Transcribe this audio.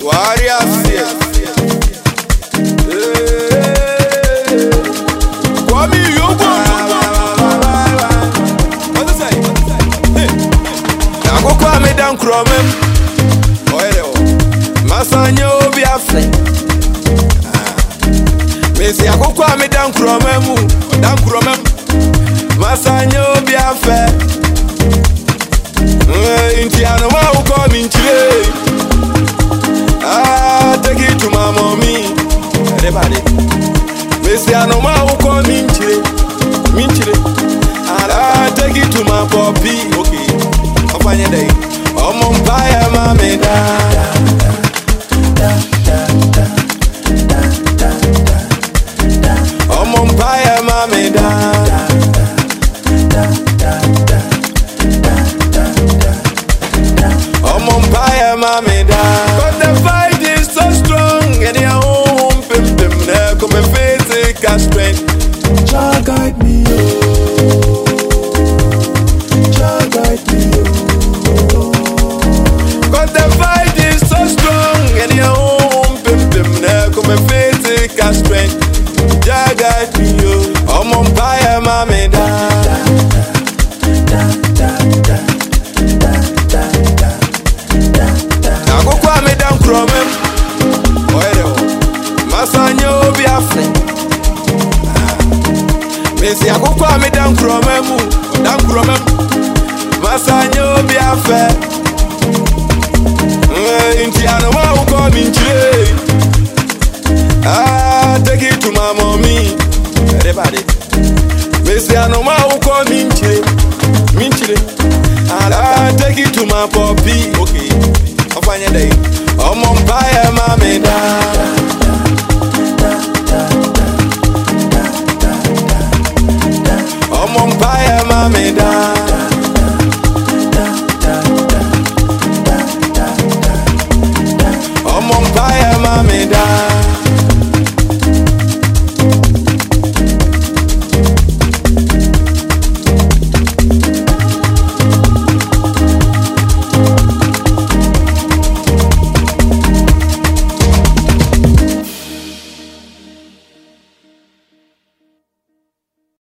Warriors, Kwame Yogo. What is it? I go Kwame down Cromem. Masanyo be a flame. Messi, I go Kwame down Cromem. Down Cromem. Masanyo be a fair. Indiana, who call me today? Take it to my mommy. Everybody. Messi, I know who call me today. And take it to my puppy. Okay. I'll find a day. I'm on fire, mommy. I'm on fire, mommy. I'm on fire, mommy. But the fight is so strong, and your own pim now come and physical strength. Jah guide me, Jah guide me. But the fight is so strong, and your own pim now come and physical strength. Jah guide me, I'm on fire, mommy. Masanyo be a flame. Messi, I go Kwame down Cromem. Masanyo be a fair. Indiana, who call me today? Take it to my mommy. Everybody. Messi, I know who call me today. Take it to my puppy. Okay. I'll find a day. I'm on fire, mommy. I'm on fire, mommy.